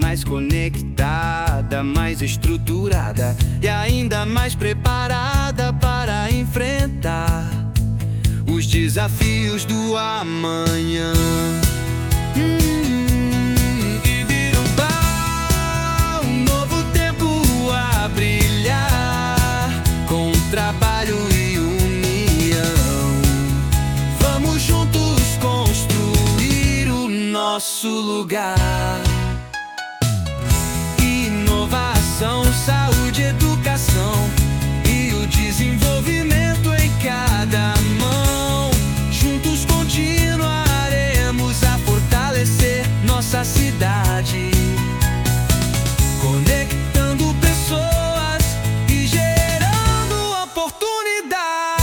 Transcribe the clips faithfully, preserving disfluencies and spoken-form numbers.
mais conectada, mais estruturada e ainda mais preparada para enfrentar os desafios do amanhã. Hum, Ibirubá, um novo tempo a brilhar, com trabalho e união. Vamos juntos construir o nosso lugar. Inovação, saúde, educação e o desenvolvimento em cada mão. Juntos continuaremos a fortalecer nossa cidade, conectando pessoas e gerando oportunidades.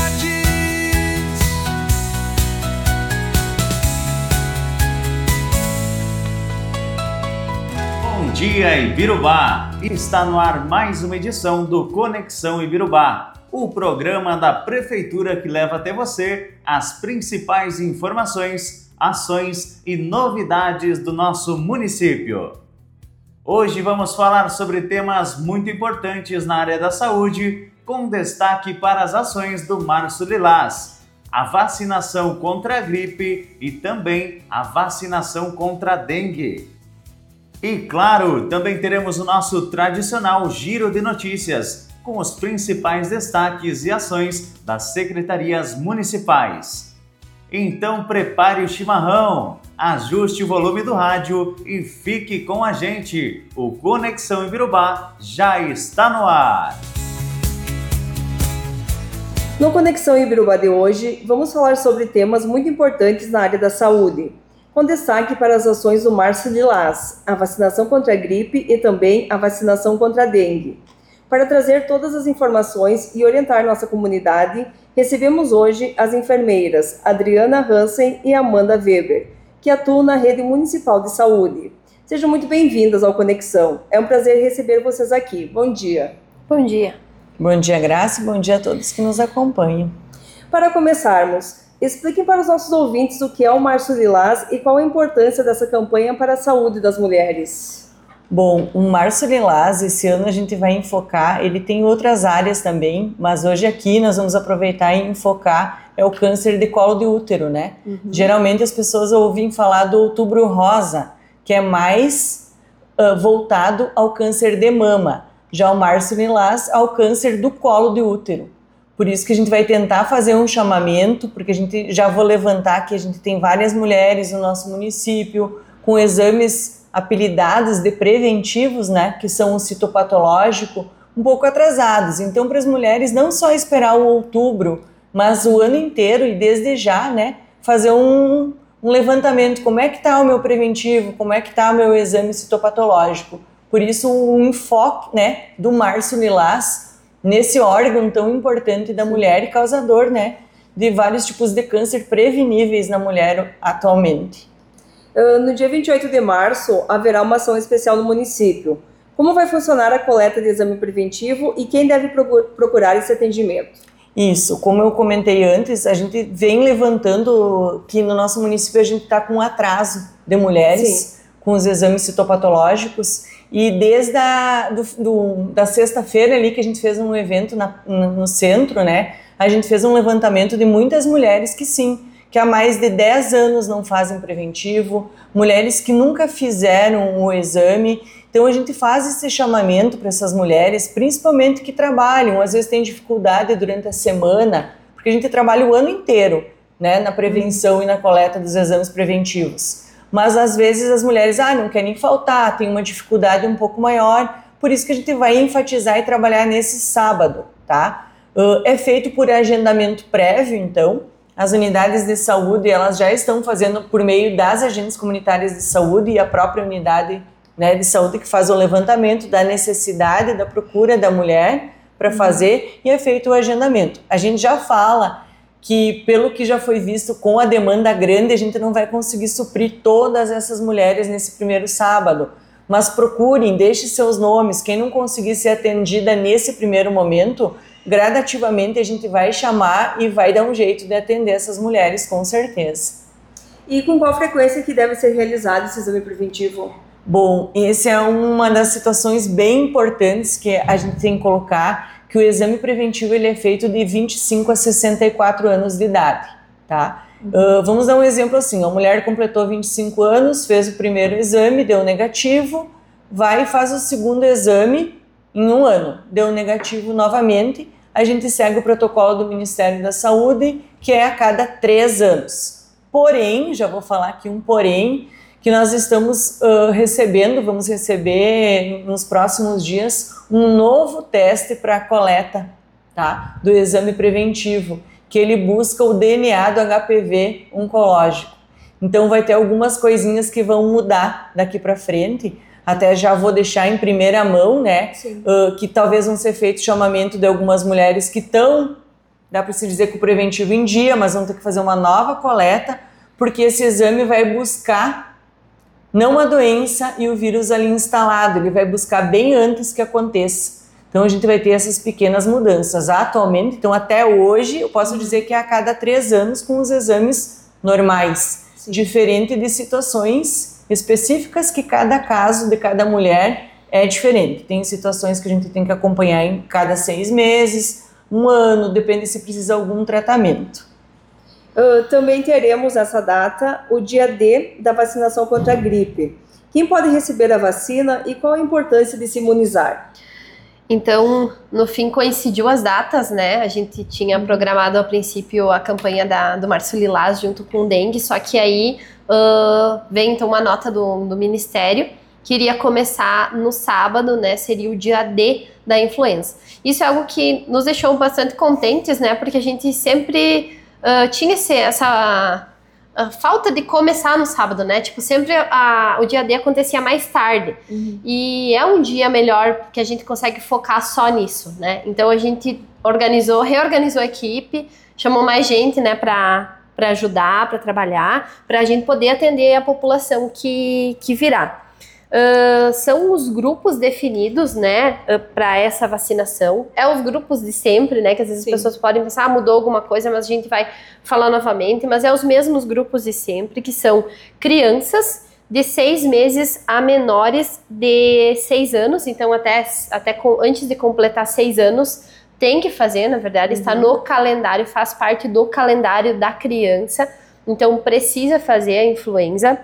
Bom dia, Ibirubá! Está no ar mais uma edição do Conexão Ibirubá, o programa da Prefeitura que leva até você as principais informações, ações e novidades do nosso município. Hoje vamos falar sobre temas muito importantes na área da saúde, com destaque para as ações do Março Lilás, a vacinação contra a gripe e também a vacinação contra a dengue. E claro, também teremos o nosso tradicional giro de notícias, com os principais destaques e ações das secretarias municipais. Então prepare o chimarrão, ajuste o volume do rádio e fique com a gente. O Conexão Ibirubá já está no ar. No Conexão Ibirubá de hoje, vamos falar sobre temas muito importantes na área da saúde, com destaque para as ações do Março Lilás, a vacinação contra a gripe e também a vacinação contra a dengue. Para trazer todas as informações e orientar nossa comunidade, recebemos hoje as enfermeiras Adriana Hansen e Amanda Weber, que atuam na Rede Municipal de Saúde. Sejam muito bem-vindas ao Conexão. É um prazer receber vocês aqui. Bom dia. Bom dia. Bom dia, Graça, e bom dia a todos que nos acompanham. Para começarmos, expliquem para os nossos ouvintes o que é o Março Lilás e qual a importância dessa campanha para a saúde das mulheres. Bom, o Março Lilás, esse ano a gente vai enfocar, ele tem outras áreas também, mas hoje aqui nós vamos aproveitar e enfocar é o câncer de colo de útero, né? Uhum. Geralmente as pessoas ouvem falar do Outubro Rosa, que é mais uh, voltado ao câncer de mama, já o Março Lilás ao câncer do colo de útero. Por isso que a gente vai tentar fazer um chamamento, porque a gente já vou levantar que a gente tem várias mulheres no nosso município com exames apelidados de preventivos, né, que são o citopatológico, um pouco atrasados. Então, para as mulheres não só esperar o outubro, mas o ano inteiro e desde já, né, fazer um, um levantamento. Como é que está o meu preventivo? Como é que está o meu exame citopatológico? Por isso, o um enfoque, né, do Março Lilás nesse órgão tão importante da mulher e causador, né, de vários tipos de câncer preveníveis na mulher atualmente. Uh, no dia vinte e oito de março, haverá uma ação especial no município. Como vai funcionar a coleta de exame preventivo e quem deve procurar esse atendimento? Isso, como eu comentei antes, a gente vem levantando que no nosso município a gente está com um atraso de mulheres, Sim. com os exames citopatológicos. E desde a do, do, da sexta-feira ali que a gente fez um evento na, no centro, né, a gente fez um levantamento de muitas mulheres que sim, que há mais de dez anos não fazem preventivo, mulheres que nunca fizeram o exame. Então a gente faz esse chamamento para essas mulheres, principalmente que trabalham, às vezes têm dificuldade durante a semana, porque a gente trabalha o ano inteiro, né, na prevenção e na coleta dos exames preventivos. Mas às vezes as mulheres ah, não querem faltar, tem uma dificuldade um pouco maior, por isso que a gente vai enfatizar e trabalhar nesse sábado, tá? Uh, é feito por agendamento prévio, então, as unidades de saúde, elas já estão fazendo por meio das agentes comunitárias de saúde e a própria unidade, né, de saúde que faz o levantamento da necessidade, da procura da mulher para fazer, e é feito o agendamento. A gente já fala que, pelo que já foi visto com a demanda grande, a gente não vai conseguir suprir todas essas mulheres nesse primeiro sábado, mas procurem, deixem seus nomes, quem não conseguir ser atendida nesse primeiro momento, gradativamente a gente vai chamar e vai dar um jeito de atender essas mulheres, com certeza. E com qual frequência que deve ser realizado esse exame preventivo? Bom, essa é uma das situações bem importantes que a gente tem que colocar, que o exame preventivo ele é feito de vinte e cinco a sessenta e quatro anos de idade, tá? Uhum. Uh, vamos dar um exemplo assim, a mulher completou vinte e cinco anos, fez o primeiro exame, deu negativo, vai e faz o segundo exame em um ano, deu negativo novamente, a gente segue o protocolo do Ministério da Saúde, que é a cada três anos. Porém, já vou falar aqui um porém, que nós estamos uh, recebendo, vamos receber nos próximos dias, um novo teste para a coleta, tá, do exame preventivo, que ele busca o D N A do H P V oncológico. Então vai ter algumas coisinhas que vão mudar daqui para frente, até já vou deixar em primeira mão, né, uh, que talvez vão ser feito chamamento de algumas mulheres que estão, dá para se dizer que o preventivo em dia, mas vão ter que fazer uma nova coleta, porque esse exame vai buscar não a doença e o vírus ali instalado, ele vai buscar bem antes que aconteça. Então a gente vai ter essas pequenas mudanças. Atualmente, então até hoje, eu posso dizer que é a cada três anos com os exames normais, Sim. diferente de situações específicas que cada caso de cada mulher é diferente. Tem situações que a gente tem que acompanhar em cada seis meses, um ano, depende se precisa de algum tratamento. Uh, também teremos nessa data o dia D da vacinação contra a gripe. Quem pode receber a vacina e qual a importância de se imunizar? Então, no fim, coincidiu as datas, né? A gente tinha programado a princípio a campanha da, do Março Lilás junto com o dengue, só que aí uh, vem então uma nota do, do Ministério que iria começar no sábado, né? Seria o dia D da influenza. Isso é algo que nos deixou bastante contentes, né? Porque a gente sempre uh, tinha esse, essa uh, falta de começar no sábado, né? Tipo, sempre a, o dia D acontecia mais tarde. Uhum. E é um dia melhor porque a gente consegue focar só nisso, né? Então a gente organizou, reorganizou a equipe, chamou mais gente, né? Pra, pra ajudar, para trabalhar, para a gente poder atender a população que, que virá. Uh, são os grupos definidos, né, uh, para essa vacinação. É os grupos de sempre, né, que às vezes Sim. as pessoas podem pensar, ah, mudou alguma coisa, mas a gente vai falar novamente, mas é os mesmos grupos de sempre, que são crianças de seis meses a menores de seis anos, então até, até com, antes de completar seis anos, tem que fazer, na verdade, uhum. está no calendário, faz parte do calendário da criança, então precisa fazer a influenza.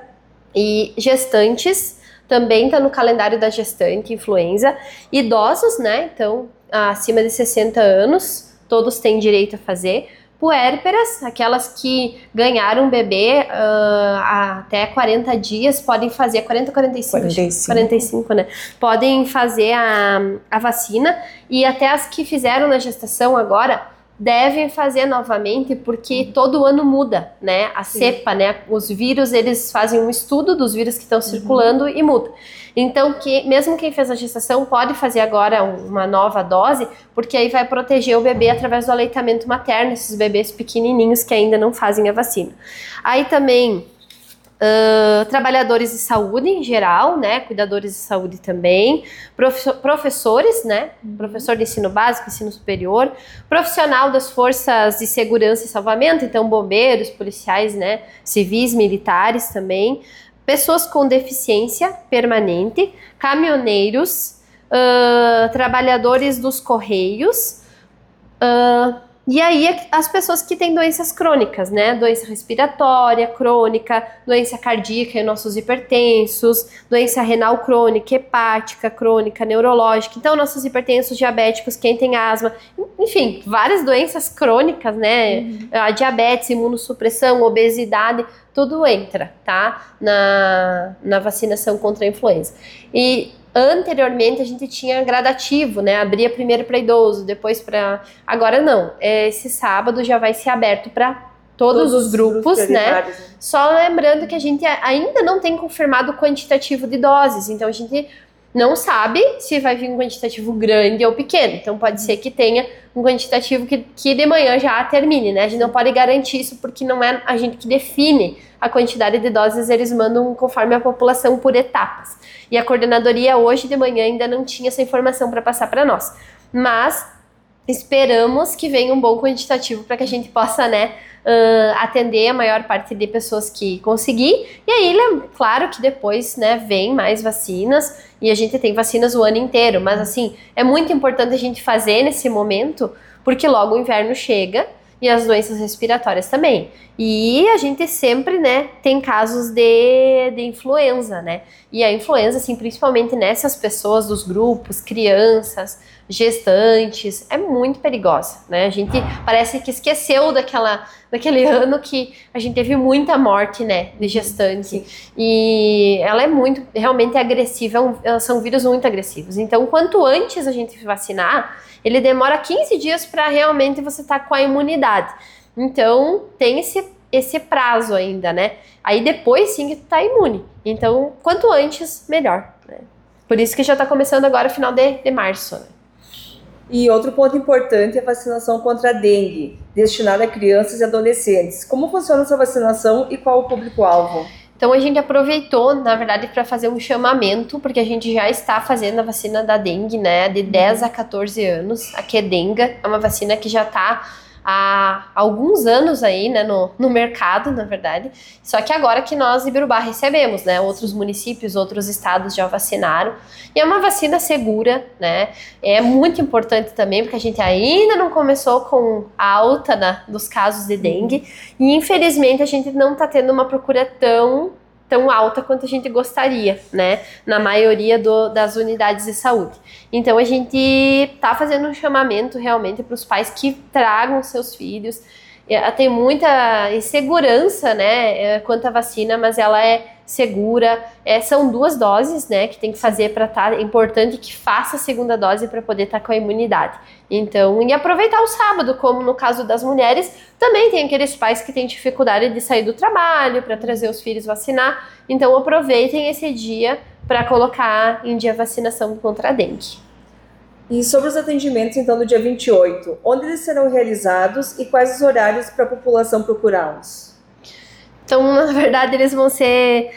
E gestantes, também está no calendário da gestante, influenza. Idosos, né, então acima de sessenta anos, todos têm direito a fazer. Puérperas, aquelas que ganharam um bebê uh, até quarenta dias, podem fazer, quarenta, quarenta e cinco, quarenta e cinco. quarenta e cinco, né? Podem fazer a, a vacina, e até as que fizeram na gestação agora, devem fazer novamente, porque todo ano muda, né, a Sim. cepa, né, os vírus, eles fazem um estudo dos vírus que estão circulando uhum. e muda. Então, que, mesmo quem fez a gestação pode fazer agora uma nova dose, porque aí vai proteger o bebê através do aleitamento materno, esses bebês pequenininhos que ainda não fazem a vacina. Aí também... Uh, trabalhadores de saúde em geral, né, cuidadores de saúde também, prof, professores, né, professor de ensino básico, ensino superior, profissional das forças de segurança e salvamento, então bombeiros, policiais, né, civis, militares também, pessoas com deficiência permanente, caminhoneiros, uh, trabalhadores dos correios, uh, e aí as pessoas que têm doenças crônicas, né, doença respiratória crônica, doença cardíaca em nossos hipertensos, doença renal crônica, hepática crônica, neurológica, então nossos hipertensos, diabéticos, quem tem asma, enfim, várias doenças crônicas, né, uhum. a diabetes, imunossupressão, obesidade, tudo entra, tá, na, na vacinação contra a influenza. E anteriormente a gente tinha gradativo, né? Abria primeiro para idoso, depois para... Agora não. Esse sábado já vai ser aberto para todos, todos os grupos, né? né? Só lembrando que a gente ainda não tem confirmado o quantitativo de doses, então a gente não sabe se vai vir um quantitativo grande ou pequeno. Então pode ser que tenha um quantitativo que, que de manhã já termine, né? A gente não pode garantir isso porque não é a gente que define a quantidade de doses, eles mandam conforme a população por etapas. E a coordenadoria hoje de manhã ainda não tinha essa informação para passar para nós. Mas esperamos que venha um bom quantitativo para que a gente possa, né, uh, atender a maior parte de pessoas que conseguir. E aí, claro que depois, né, vem mais vacinas e a gente tem vacinas o ano inteiro. Mas assim, é muito importante a gente fazer nesse momento, porque logo o inverno chega e as doenças respiratórias também. E a gente sempre, né, tem casos de, de influenza, né? E a influenza, assim, principalmente nessas pessoas dos grupos, crianças, gestantes, é muito perigosa, né? A gente parece que esqueceu daquela, daquele ano que a gente teve muita morte, né, de gestante. Sim. E ela é muito, realmente agressiva, são vírus muito agressivos. Então, quanto antes a gente vacinar, ele demora quinze dias para realmente você estar tá com a imunidade. Então, tem esse, esse prazo ainda, né? Aí depois sim que tu tá imune. Então, quanto antes, melhor, né? Por isso que já tá começando agora, final de, de março, né? E outro ponto importante é a vacinação contra a dengue, destinada a crianças e adolescentes. Como funciona essa vacinação e qual o público-alvo? Então a gente aproveitou, na verdade, para fazer um chamamento, porque a gente já está fazendo a vacina da dengue, né, de dez a quatorze anos. A Qdenga é uma vacina que já está há alguns anos aí, né, no, no mercado, na verdade. Só que agora que nós, Ibirubá, recebemos, né, outros municípios, outros estados já vacinaram. E é uma vacina segura, né, é muito importante também, porque a gente ainda não começou com a alta na, dos casos de dengue. E infelizmente a gente não está tendo uma procura tão... tão alta quanto a gente gostaria, né, na maioria do, das unidades de saúde. Então a gente tá fazendo um chamamento realmente para os pais que tragam seus filhos. Tem muita insegurança, né, quanto à vacina, mas ela é segura. É, são duas doses, né, que tem que fazer para estar. É importante que faça a segunda dose para poder estar com a imunidade. Então, e aproveitar o sábado, como no caso das mulheres, também tem aqueles pais que têm dificuldade de sair do trabalho para trazer os filhos vacinar. Então, aproveitem esse dia para colocar em dia a vacinação contra a dengue. E sobre os atendimentos, então, do dia vinte e oito, onde eles serão realizados e quais os horários para a população procurá-los? Então, na verdade, eles vão ser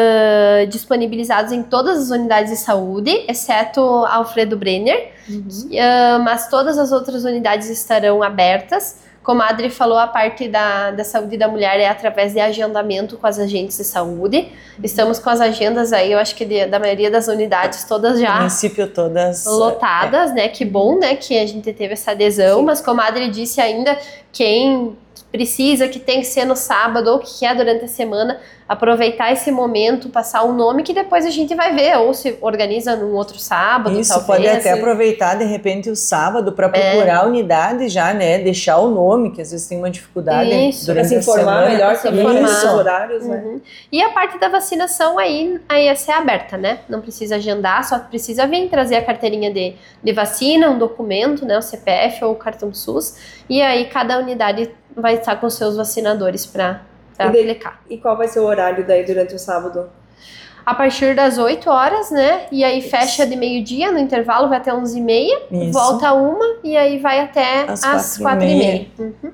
uh, disponibilizados em todas as unidades de saúde, exceto Alfredo Brenner, uhum. uh, mas todas as outras unidades estarão abertas. Como a Adri falou, a parte da, da saúde da mulher é através de agendamento com as agentes de saúde. Estamos com as agendas aí, eu acho que de, da maioria das unidades, todas já... Município todas... Lotadas, é. né? Que bom, né? Que a gente teve essa adesão. Sim. Mas como a Adri disse ainda, quem precisa, que tem que ser no sábado ou que quer durante a semana, aproveitar esse momento, passar um nome que depois a gente vai ver, ou se organiza num outro sábado, Isso, talvez. pode até aproveitar de repente o sábado para procurar é. a unidade já, né, deixar o nome, que às vezes tem uma dificuldade Isso, durante se informar a semana. melhor sobre os horários, uhum. né? E a parte da vacinação aí, aí é ser aberta, né, não precisa agendar, só precisa vir trazer a carteirinha de, de vacina, um documento, né, o C P F ou o cartão SUS, e aí cada unidade vai estar com seus vacinadores para aplicar. E qual vai ser o horário daí durante o sábado? A partir das oito horas, né? E aí fecha de meio-dia, no intervalo vai até onze e meia, volta uma e aí vai até às quatro e meia. Uhum.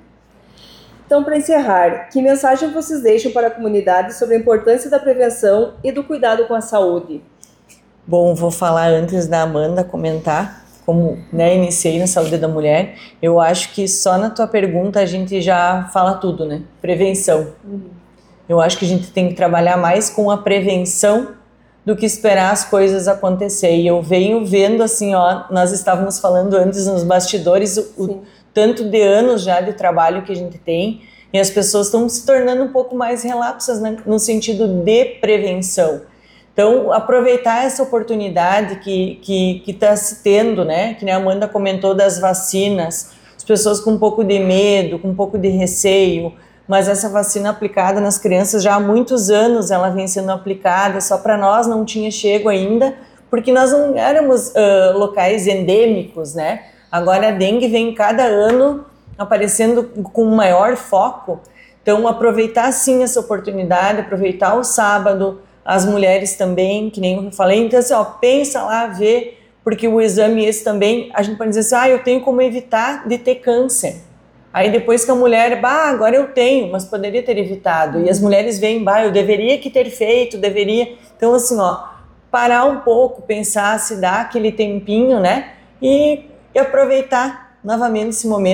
Então, para encerrar, que mensagem vocês deixam para a comunidade sobre a importância da prevenção e do cuidado com a saúde? Bom, vou falar antes da Amanda comentar. Como, né, iniciei na saúde da mulher, eu acho que só na tua pergunta a gente já fala tudo, né? Prevenção. Uhum. Eu acho que a gente tem que trabalhar mais com a prevenção do que esperar as coisas acontecer. E eu venho vendo assim, ó, nós estávamos falando antes nos bastidores o, o tanto de anos já de trabalho que a gente tem e as pessoas estão se tornando um pouco mais relapsas, né, no sentido de prevenção. Então, aproveitar essa oportunidade que que que está se tendo, né? Que nem a Amanda comentou das vacinas, as pessoas com um pouco de medo, com um pouco de receio, mas essa vacina aplicada nas crianças já há muitos anos ela vem sendo aplicada, só para nós não tinha chego ainda, porque nós não éramos uh, locais endêmicos, né? Agora a dengue vem cada ano aparecendo com maior foco, então aproveitar sim essa oportunidade, aproveitar o sábado, as mulheres também, que nem eu falei, então assim, ó, pensa lá, vê, porque o exame esse também, a gente pode dizer assim, ah, eu tenho como evitar de ter câncer. Aí depois que a mulher, bah, agora eu tenho, mas poderia ter evitado. E as mulheres veem, bah, eu deveria que ter feito, deveria. Então assim, ó, parar um pouco, pensar, se dar aquele tempinho, né, e, e aproveitar novamente esse momento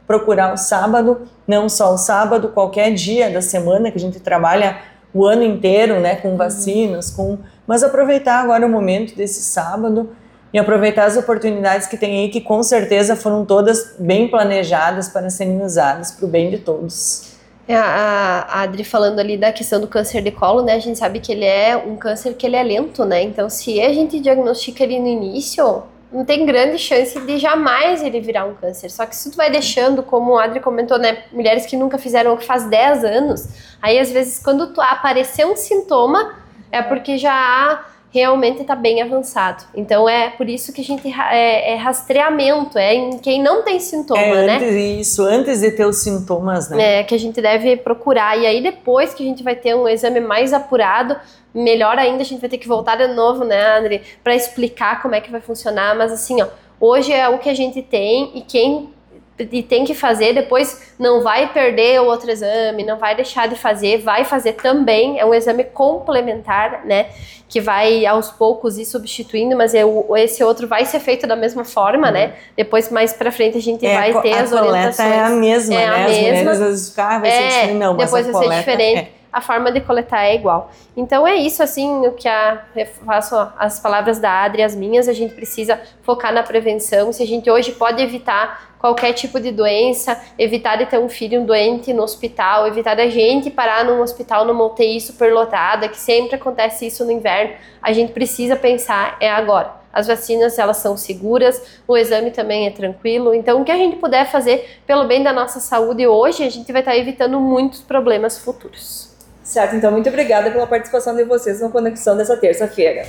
procurar o sábado, não só o sábado, qualquer dia da semana, que a gente trabalha o ano inteiro, né, com vacinas, com... mas aproveitar agora o momento desse sábado e aproveitar as oportunidades que tem aí, que com certeza foram todas bem planejadas para serem usadas para o bem de todos. É, a, a Adri falando ali da questão do câncer de colo, né, a gente sabe que ele é um câncer que ele é lento, né, então se a gente diagnostica ele no início, não tem grande chance de jamais ele virar um câncer. Só que se tu vai deixando, como a Adri comentou, né, mulheres que nunca fizeram o que faz dez anos, aí às vezes quando tu aparecer um sintoma, é porque já há, realmente está bem avançado. Então é por isso que a gente é, é rastreamento, é em quem não tem sintoma, é, né? Antes, isso, antes de ter os sintomas, né? É, que a gente deve procurar. E aí depois que a gente vai ter um exame mais apurado, melhor ainda, a gente vai ter que voltar de novo, né, André, para explicar como é que vai funcionar. Mas assim, ó, hoje é o que a gente tem e quem e tem que fazer, depois não vai perder o outro exame, não vai deixar de fazer, vai fazer também, é um exame complementar, né, que vai aos poucos ir substituindo, mas é o, esse outro vai ser feito da mesma forma, uhum. né, depois mais pra frente a gente é, vai ter as orientações. A coleta é a mesma, é né, a as mesma. mulheres às vezes ficam, ah, vai ser é, diferente, não, mas depois a vai coleta ser diferente. É. A forma de coletar é igual. Então é isso, assim, o que a, eu faço ó, as palavras da Adri, as minhas, a gente precisa focar na prevenção. Se a gente hoje pode evitar qualquer tipo de doença, evitar de ter um filho doente no hospital, evitar da gente parar num hospital numa U T I superlotada, que sempre acontece isso no inverno, a gente precisa pensar é agora. As vacinas, elas são seguras, o exame também é tranquilo, então o que a gente puder fazer pelo bem da nossa saúde hoje, a gente vai estar evitando muitos problemas futuros. Certo, então muito obrigada pela participação de vocês na Conexão dessa terça-feira.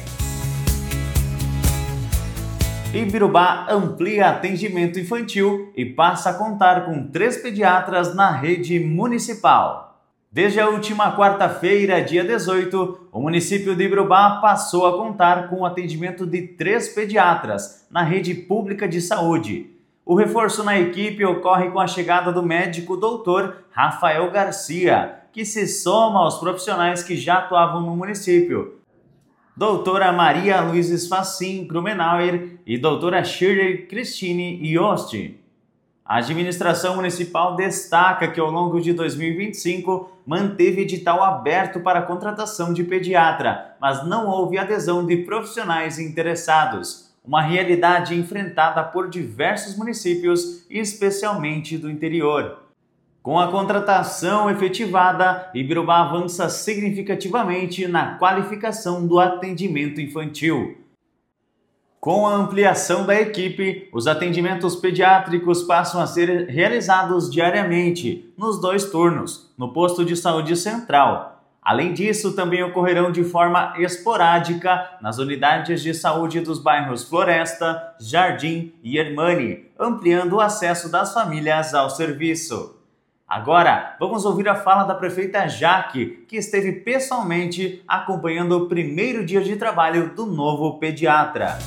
Ibirubá amplia atendimento infantil e passa a contar com três pediatras na rede municipal. Desde a última quarta-feira, dia dezoito, o município de Ibirubá passou a contar com o atendimento de três pediatras na rede pública de saúde. O reforço na equipe ocorre com a chegada do médico doutor Rafael Garcia, que se soma aos profissionais que já atuavam no município. Doutora Maria Luizes Facim Krumenauer e doutora Shirley Christine Yost. A administração municipal destaca que ao longo de dois mil e vinte e cinco manteve edital aberto para a contratação de pediatra, mas não houve adesão de profissionais interessados. Uma realidade enfrentada por diversos municípios, especialmente do interior. Com a contratação efetivada, Ibirubá avança significativamente na qualificação do atendimento infantil. Com a ampliação da equipe, os atendimentos pediátricos passam a ser realizados diariamente, nos dois turnos, no posto de saúde central. Além disso, também ocorrerão de forma esporádica nas unidades de saúde dos bairros Floresta, Jardim e Hermani, ampliando o acesso das famílias ao serviço. Agora, vamos ouvir a fala da prefeita Jaque, que esteve pessoalmente acompanhando o primeiro dia de trabalho do novo pediatra.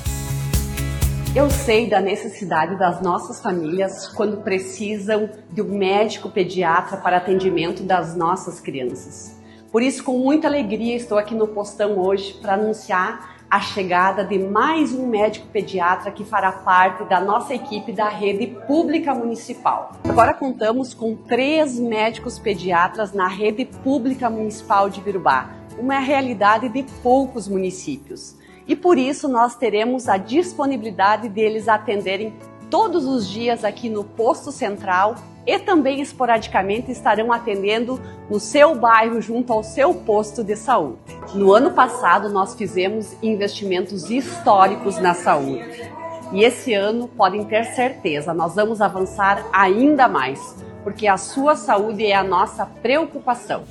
Eu sei da necessidade das nossas famílias quando precisam de um médico pediatra para atendimento das nossas crianças. Por isso, com muita alegria, estou aqui no Postão hoje para anunciar a chegada de mais um médico pediatra que fará parte da nossa equipe da rede pública municipal. Agora contamos com três médicos pediatras na rede pública municipal de Ibirubá, uma realidade de poucos municípios. E por isso nós teremos a disponibilidade deles atenderem todos os dias aqui no posto central e também esporadicamente estarão atendendo no seu bairro junto ao seu posto de saúde. No ano passado nós fizemos investimentos históricos na saúde e esse ano podem ter certeza, nós vamos avançar ainda mais, porque a sua saúde é a nossa preocupação.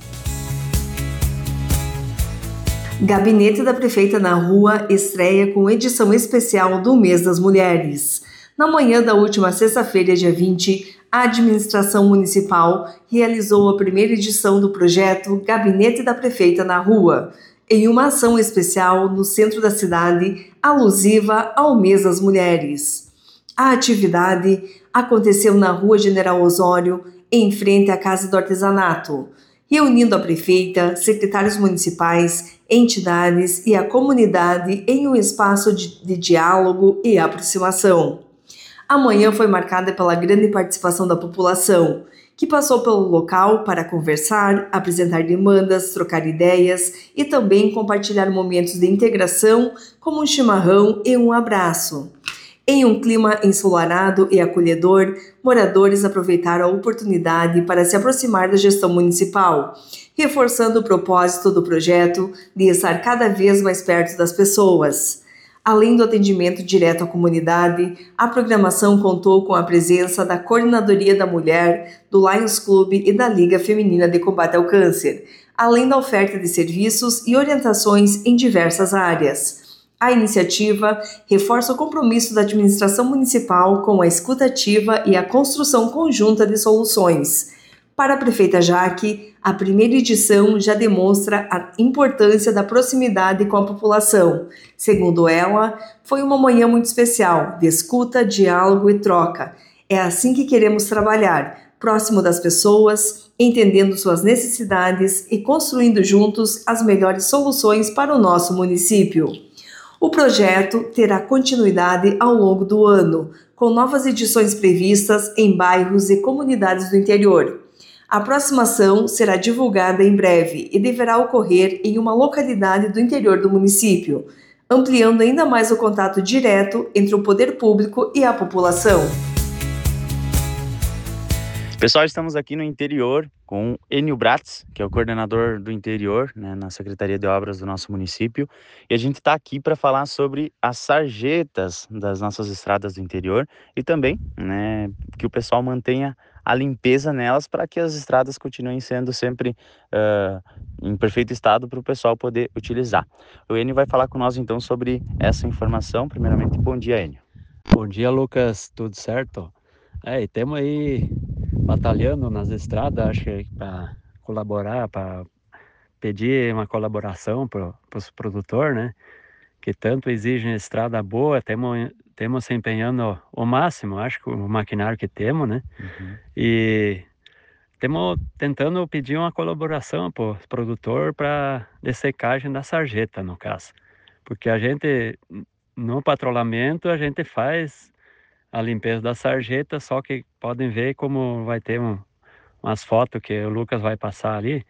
Gabinete da Prefeita na Rua estreia com edição especial do Mês das Mulheres. Na manhã da última sexta-feira, dia vinte, a administração municipal realizou a primeira edição do projeto Gabinete da Prefeita na Rua, em uma ação especial no centro da cidade, alusiva ao Mês das Mulheres. A atividade aconteceu na Rua General Osório, em frente à Casa do Artesanato, reunindo a prefeita, secretários municipais, entidades e a comunidade em um espaço de, de diálogo e aproximação. A manhã foi marcada pela grande participação da população, que passou pelo local para conversar, apresentar demandas, trocar ideias e também compartilhar momentos de integração, como um chimarrão e um abraço. Em um clima ensolarado e acolhedor, moradores aproveitaram a oportunidade para se aproximar da gestão municipal, reforçando o propósito do projeto de estar cada vez mais perto das pessoas. Além do atendimento direto à comunidade, a programação contou com a presença da Coordenadoria da Mulher, do Lions Club e da Liga Feminina de Combate ao Câncer, além da oferta de serviços e orientações em diversas áreas. A iniciativa reforça o compromisso da administração municipal com a escuta ativa e a construção conjunta de soluções. Para a prefeita Jaque, a primeira edição já demonstra a importância da proximidade com a população. Segundo ela, foi uma manhã muito especial, de escuta, diálogo e troca. É assim que queremos trabalhar, próximo das pessoas, entendendo suas necessidades e construindo juntos as melhores soluções para o nosso município. O projeto terá continuidade ao longo do ano, com novas edições previstas em bairros e comunidades do interior. A próxima ação será divulgada em breve e deverá ocorrer em uma localidade do interior do município, ampliando ainda mais o contato direto entre o poder público e a população. Pessoal, estamos aqui no interior com Enio Bratz, que é o coordenador do interior, né, na Secretaria de Obras do nosso município. E a gente está aqui para falar sobre as sarjetas das nossas estradas do interior e também, né, que o pessoal mantenha a limpeza nelas para que as estradas continuem sendo sempre uh, em perfeito estado para o pessoal poder utilizar. O Enio vai falar com nós então sobre essa informação. Primeiramente, bom dia, Enio. Bom dia, Lucas, tudo certo? É, e temos aí batalhando nas estradas, acho que para colaborar, para pedir uma colaboração para os produtores, né? Que tanto exigem estrada boa, temos temos se empenhando o máximo, acho que o maquinário que temos, né? Uhum. E temos tentando pedir uma colaboração para o produtor para dessecagem da sarjeta, no caso. Porque a gente, no patrulhamento, a gente faz a limpeza da sarjeta, só que podem ver como vai ter um, umas fotos que o Lucas vai passar ali,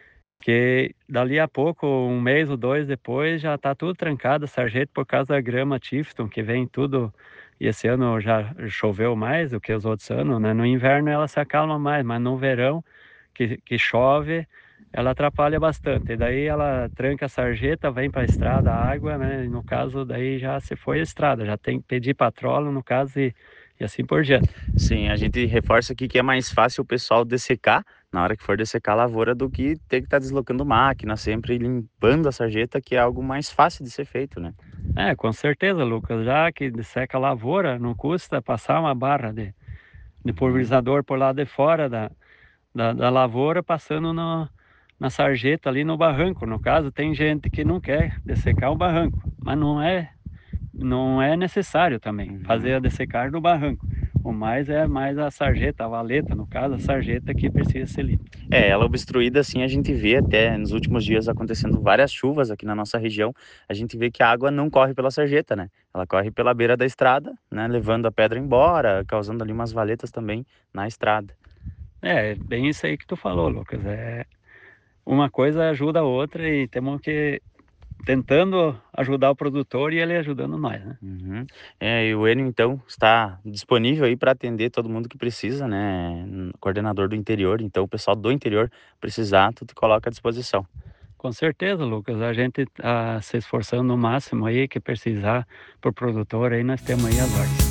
que dali a pouco, um mês ou dois depois, já está tudo trancado a sarjeta por causa da grama Tifton, que vem tudo, e esse ano já choveu mais do que os outros anos, né? No inverno ela se acalma mais, mas no verão, que, que chove, ela atrapalha bastante, e daí ela tranca a sarjeta, vem para a estrada a água, né? E no caso, daí já se foi a estrada, já tem que pedir patróleo, no caso, e, e assim por diante. Sim, a gente reforça aqui que é mais fácil o pessoal dessecar, na hora que for dessecar a lavoura, do que ter que estar tá deslocando máquina, sempre limpando a sarjeta, que é algo mais fácil de ser feito, né? É, com certeza, Lucas, já que desseca a lavoura, não custa passar uma barra de, de pulverizador por lá de fora da, da, da lavoura, passando no, na sarjeta ali no barranco. No caso, tem gente que não quer dessecar o barranco, mas não é, não é necessário também fazer a dessecagem do barranco. O mais é mais a sarjeta, a valeta, no caso, a sarjeta que precisa ser limpa. É, ela obstruída assim, a gente vê até nos últimos dias acontecendo várias chuvas aqui na nossa região, a gente vê que a água não corre pela sarjeta, né? Ela corre pela beira da estrada, né? Levando a pedra embora, causando ali umas valetas também na estrada. É, bem isso aí que tu falou, Lucas. É, uma coisa ajuda a outra e temos que tentando ajudar o produtor e ele ajudando nós, né? Uhum. É, e o Enio, então, está disponível aí para atender todo mundo que precisa, né? Coordenador do interior, então o pessoal do interior precisar, tu te coloca à disposição. Com certeza, Lucas, a gente está se esforçando no máximo aí que precisar por produtor, aí nós temos aí as ordens.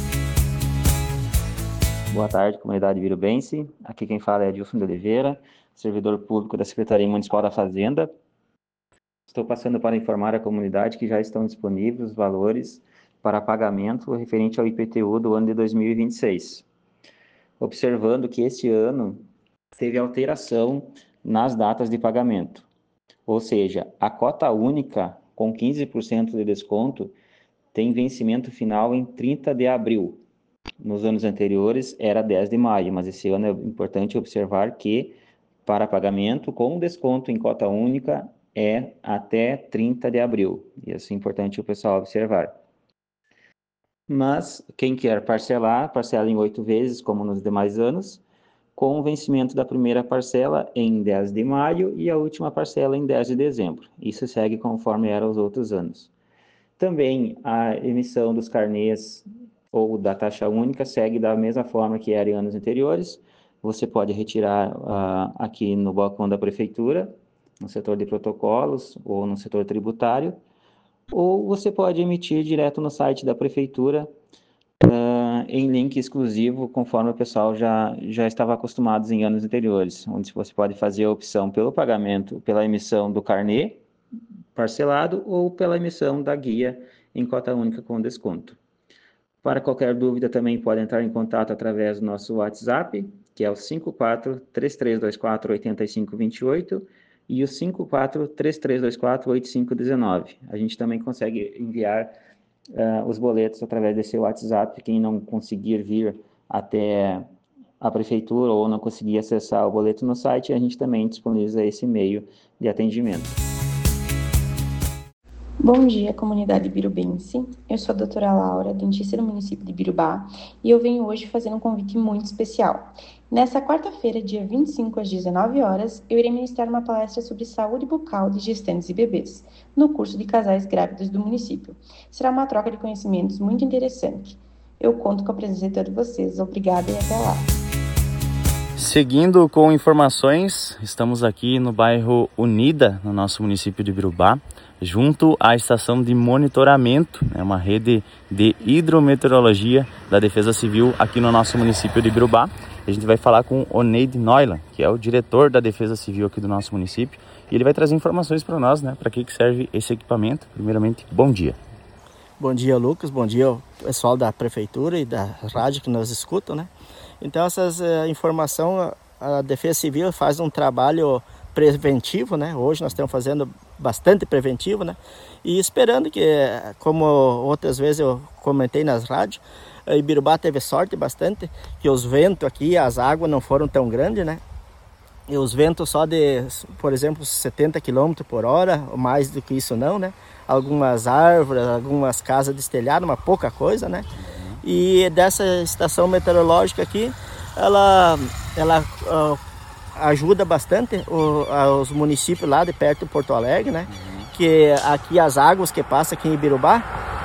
Boa tarde, comunidade virubense. Aqui quem fala é Adilson de Oliveira, servidor público da Secretaria Municipal da Fazenda. Estou passando para informar a comunidade que já estão disponíveis os valores para pagamento referente ao I P T U do ano de dois mil e vinte e seis. Observando que este ano teve alteração nas datas de pagamento, ou seja, a cota única com quinze por cento de desconto tem vencimento final em trinta de abril. Nos anos anteriores era dez de maio, mas esse ano é importante observar que para pagamento com desconto em cota única é até trinta de abril, e isso é importante o pessoal observar. mas quem quer parcelar, parcela em oito vezes, como nos demais anos, com o vencimento da primeira parcela em dez de maio e a última parcela em dez de dezembro. Isso segue conforme era os outros anos. Também a emissão dos carnês ou da taxa única segue da mesma forma que era em anos anteriores. Você pode retirar uh, aqui no balcão da prefeitura, no setor de protocolos ou no setor tributário, ou você pode emitir direto no site da prefeitura, uh, em link exclusivo, conforme o pessoal já, já estava acostumado em anos anteriores, onde você pode fazer a opção pelo pagamento, pela emissão do carnê parcelado ou pela emissão da guia em cota única com desconto. Para qualquer dúvida, também pode entrar em contato através do nosso WhatsApp, que é o cinco quatro, três três dois quatro, oito cinco dois oito e o cinco quatro, três três dois quatro, oito cinco um nove. A gente também consegue enviar uh, os boletos através desse WhatsApp. Quem não conseguir vir até a prefeitura ou não conseguir acessar o boleto no site, a gente também disponibiliza esse meio de atendimento. Bom dia, comunidade birubense. Eu sou a doutora Laura, dentista do município de Birubá, e eu venho hoje fazer um convite muito especial. Nessa quarta-feira, dia vinte e cinco, às dezenove horas, eu irei ministrar uma palestra sobre saúde bucal de gestantes e bebês, no curso de casais grávidos do município. Será uma troca de conhecimentos muito interessante. Eu conto com a presença de todos vocês. Obrigada e até lá. Seguindo com informações, estamos aqui no bairro Unida, no nosso município de Birubá, junto à estação de monitoramento, é uma rede de hidrometeorologia da Defesa Civil aqui no nosso município de Birubá. A gente vai falar com o Oneide Neuland, que é o diretor da Defesa Civil aqui do nosso município, e ele vai trazer informações para nós, né, para que que serve esse equipamento. Primeiramente, bom dia. Bom dia, Lucas, bom dia ao pessoal da prefeitura e da rádio que nos escutam, né? Então, essas uh, informações, a Defesa Civil faz um trabalho preventivo, né? Hoje nós estamos fazendo bastante preventivo, né? E esperando que, como outras vezes eu comentei nas rádios, Ibirubá teve sorte bastante, que os ventos aqui, as águas não foram tão grandes, né? E os ventos só de, por exemplo, setenta quilômetros por hora, ou mais do que isso não, né? Algumas árvores, algumas casas destelhadas, uma pouca coisa, né? E dessa estação meteorológica aqui, ela, ela uh, ajuda bastante o, os municípios lá de perto de Porto Alegre, né? Que aqui as águas que passam aqui em Ibirubá,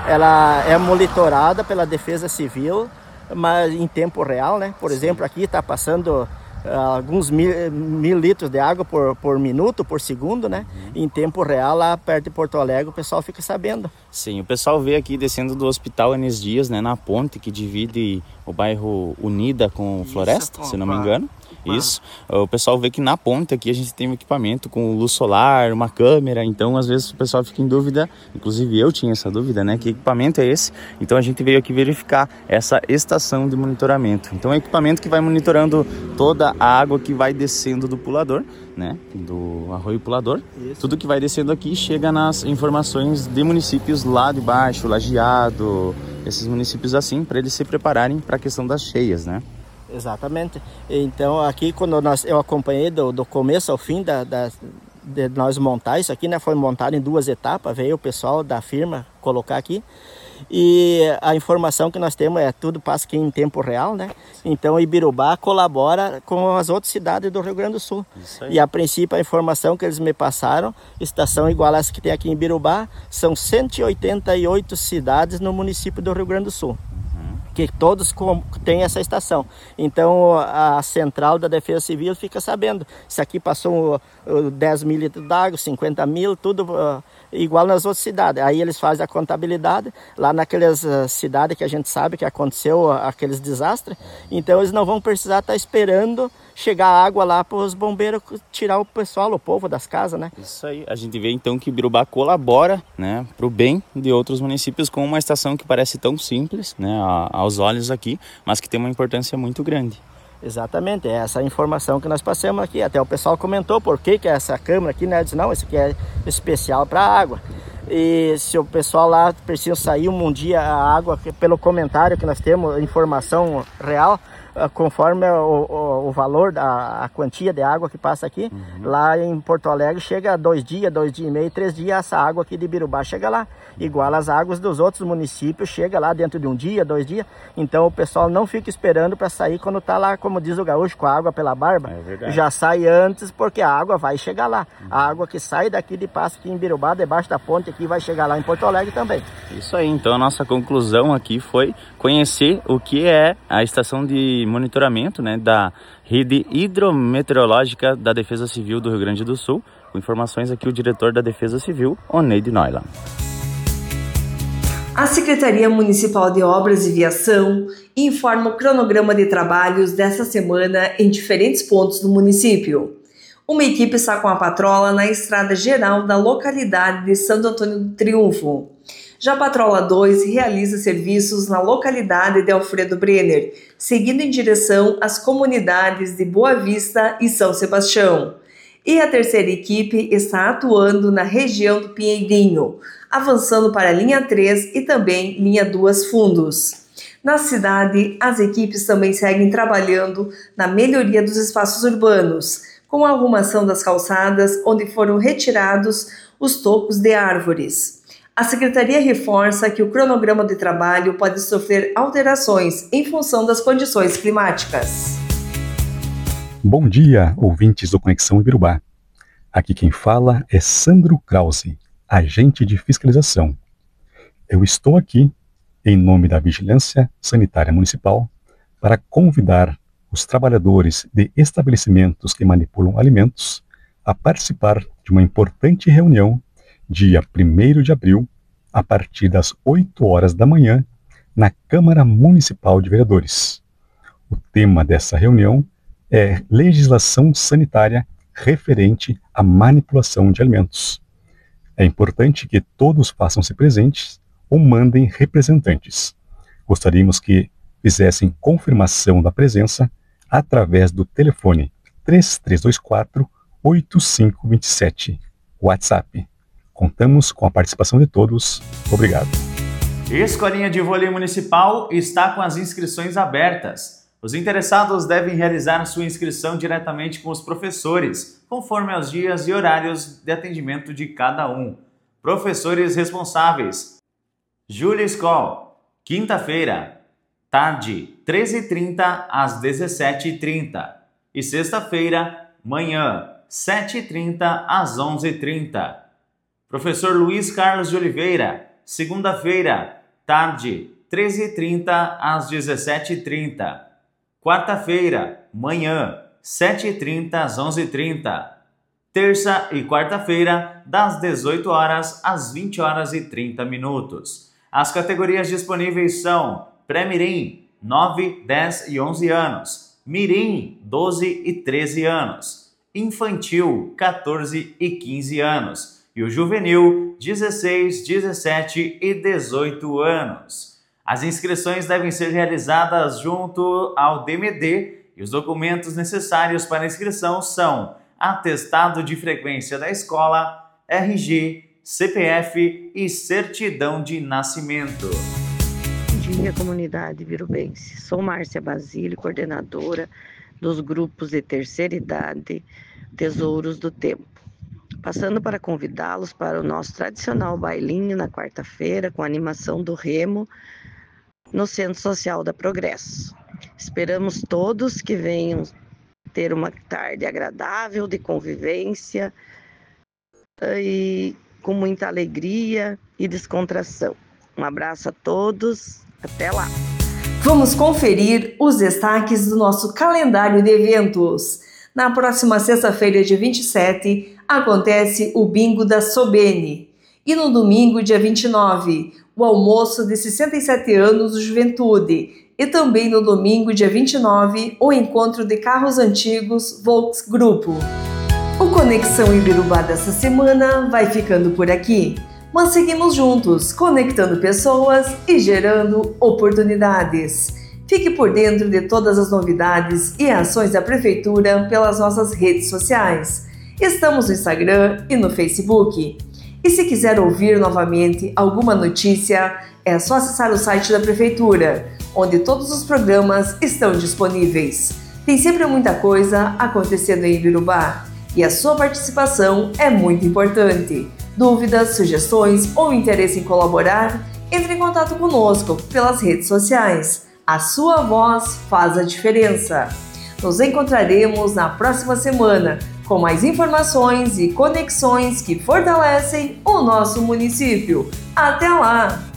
ela é monitorada pela Defesa Civil, mas em tempo real, né? Por exemplo, aqui está passando uh, alguns mil, mil litros de água por, por minuto, por segundo, né? Uhum. Em tempo real, lá perto de Porto Alegre, o pessoal fica sabendo. Sim, o pessoal vê aqui descendo do Hospital Enes Dias, né? Na ponte que divide o bairro Unida com Floresta, Isso, se não me engano. Isso, o pessoal vê que na ponta aqui a gente tem um equipamento com luz solar, uma câmera, então às vezes o pessoal fica em dúvida, inclusive eu tinha essa dúvida, né, que equipamento é esse? Então a gente veio aqui verificar essa estação de monitoramento. Então é um equipamento que vai monitorando toda a água que vai descendo do pulador, né, do arroio pulador. Isso. Tudo que vai descendo aqui chega nas informações de municípios lá de baixo, Lajeado, esses municípios assim, para eles se prepararem para a questão das cheias, né? Exatamente. Então aqui quando nós, eu acompanhei do, do começo ao fim da, da, de nós montar isso aqui, né? Foi montado em duas etapas, veio o pessoal da firma colocar aqui. E a informação que nós temos é tudo passa aqui em tempo real, né? Então Ibirubá colabora com as outras cidades do Rio Grande do Sul. E a princípio a informação que eles me passaram, estação igual a essa que tem aqui em Ibirubá, são cento e oitenta e oito cidades no município do Rio Grande do Sul, que todos têm essa estação. Então a central da Defesa Civil fica sabendo se aqui passou dez mil litros d'água, cinquenta mil, tudo uh, igual nas outras cidades. Aí eles fazem a contabilidade lá naquelas uh, cidades que a gente sabe que aconteceu uh, aqueles desastres. Então eles não vão precisar estar esperando chegar a água lá para os bombeiros tirar o pessoal, o povo das casas, né? Isso aí. A gente vê então que Ibirubá colabora, né, para o bem de outros municípios com uma estação que parece tão simples, né, aos olhos aqui, mas que tem uma importância muito grande. Exatamente, é essa informação que nós passamos aqui. Até o pessoal comentou por que que é essa câmera aqui, né? Eu disse, não, isso aqui é especial para água. E se o pessoal lá precisa sair um dia a água, pelo comentário que nós temos, informação real, conforme o, o, o valor da a quantia de água que passa aqui, uhum. lá em Porto Alegre chega dois dias, dois dias e meio, três dias, essa água aqui de Birubá chega lá. Igual as águas dos outros municípios, chega lá dentro de um dia, dois dias. Então o pessoal não fica esperando para sair quando tá lá, como diz o gaúcho, com a água pela barba. É já sai antes, porque a água vai chegar lá. Uhum. A água que sai daqui de Passo aqui em Birubá, debaixo da ponte aqui, vai chegar lá em Porto Alegre também. Isso aí, então a nossa conclusão aqui foi conhecer o que é a estação de monitoramento, né, da rede hidrometeorológica da Defesa Civil do Rio Grande do Sul. Com informações aqui o diretor da Defesa Civil, Oneide Neuland. A Secretaria Municipal de Obras e Viação informa o cronograma de trabalhos dessa semana em diferentes pontos do município. Uma equipe está com a patrola na estrada geral da localidade de Santo Antônio do Triunfo. Já a patrola dois realiza serviços na localidade de Alfredo Brenner, seguindo em direção às comunidades de Boa Vista e São Sebastião. E a terceira equipe está atuando na região do Pinheirinho, avançando para a linha três e também linha dois fundos. Na cidade, as equipes também seguem trabalhando na melhoria dos espaços urbanos, com a arrumação das calçadas onde foram retirados os tocos de árvores. A Secretaria reforça que o cronograma de trabalho pode sofrer alterações em função das condições climáticas. Bom dia, ouvintes do Conexão Ibirubá. Aqui quem fala é Sandro Krause, agente de fiscalização. Eu estou aqui, em nome da Vigilância Sanitária Municipal, para convidar os trabalhadores de estabelecimentos que manipulam alimentos a participar de uma importante reunião dia primeiro de abril, a partir das oito horas da manhã, na Câmara Municipal de Vereadores. O tema dessa reunião é legislação sanitária referente à manipulação de alimentos. É importante que todos façam-se presentes ou mandem representantes. Gostaríamos que fizessem confirmação da presença através do telefone três três dois quatro, oito cinco dois sete, WhatsApp. Contamos com a participação de todos. Obrigado. Escolinha de Vôlei Municipal está com as inscrições abertas. Os interessados devem realizar sua inscrição diretamente com os professores, conforme aos dias e horários de atendimento de cada um. Professores responsáveis: Júlia Skoll, quinta-feira, tarde, treze e trinta às dezessete e trinta. E sexta-feira, manhã, sete e trinta às onze e trinta. Professor Luiz Carlos de Oliveira, segunda-feira, tarde, treze e trinta às dezessete e trinta. Quarta-feira, manhã, sete e trinta às onze e trinta. Terça e quarta-feira, das dezoito horas às vinte horas e trinta minutos. As categorias disponíveis são Pré-Mirim, nove, dez e onze anos, Mirim, doze e treze anos, Infantil, quatorze e quinze anos, e o Juvenil, dezesseis, dezessete e dezoito anos. As inscrições devem ser realizadas junto ao D M D e os documentos necessários para inscrição são atestado de frequência da escola, R G, C P F e certidão de nascimento. Bom dia, comunidade birubense. Sou Márcia Basílio, coordenadora dos grupos de terceira idade Tesouros do Tempo. Passando para convidá-los para o nosso tradicional bailinho na quarta-feira com a animação do Remo no Centro Social da Progresso. Esperamos todos que venham ter uma tarde agradável de convivência e com muita alegria e descontração. Um abraço a todos, até lá! Vamos conferir os destaques do nosso calendário de eventos. Na próxima sexta-feira, dia vinte e sete, acontece o Bingo da Sobene. E no domingo, dia vinte e nove, o almoço de sessenta e sete anos do Juventude. E também no domingo, dia vinte e nove, o encontro de carros antigos Volks Grupo. O Conexão Ibirubá dessa semana vai ficando por aqui. Mas seguimos juntos, conectando pessoas e gerando oportunidades. Fique por dentro de todas as novidades e ações da Prefeitura pelas nossas redes sociais. Estamos no Instagram e no Facebook. E se quiser ouvir novamente alguma notícia, é só acessar o site da Prefeitura, onde todos os programas estão disponíveis. Tem sempre muita coisa acontecendo em Ibirubá e a sua participação é muito importante. Dúvidas, sugestões ou interesse em colaborar? Entre em contato conosco pelas redes sociais. A sua voz faz a diferença. Nos encontraremos na próxima semana com mais informações e conexões que fortalecem o nosso município. Até lá!